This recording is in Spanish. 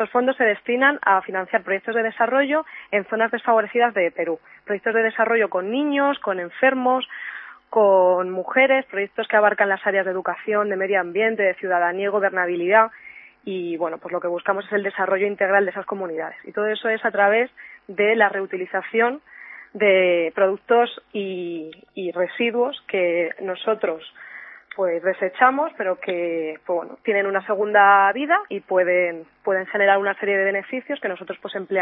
Estos fondos se destinan a financiar proyectos de desarrollo en zonas desfavorecidas de Perú. Proyectos de desarrollo con niños, con enfermos, con mujeres, proyectos que abarcan las áreas de educación, de medio ambiente, de ciudadanía y gobernabilidad. Y bueno, pues lo que buscamos es el desarrollo integral de esas comunidades. Y todo eso es a través de la reutilización de productos y residuos que nosotros pues desechamos, pero que pues, bueno, tienen una segunda vida y pueden generar una serie de beneficios que nosotros pues empleamos